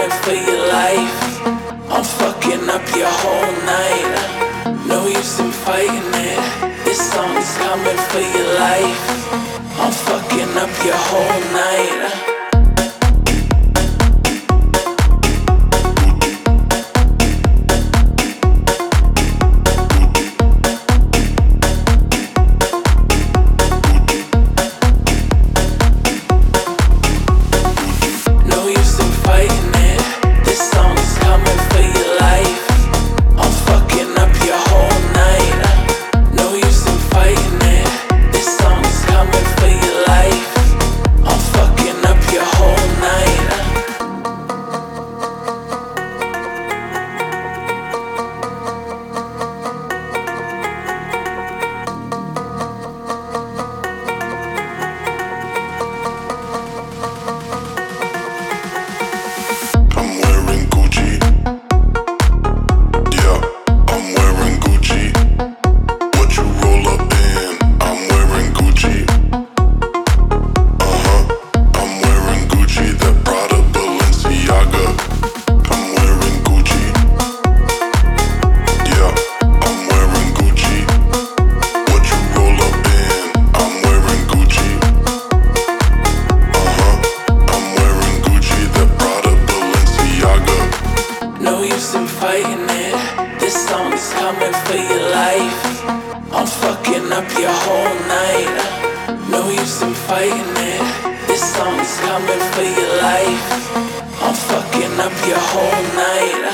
coming for your life. I'm fucking up your whole night. No use in fighting it. This song's coming for your life. I'm fucking up your whole night. Fighting it. This song's coming for your life. I'm fucking up your whole night. No use in fighting it. This song's coming for your life. I'm fucking up your whole night.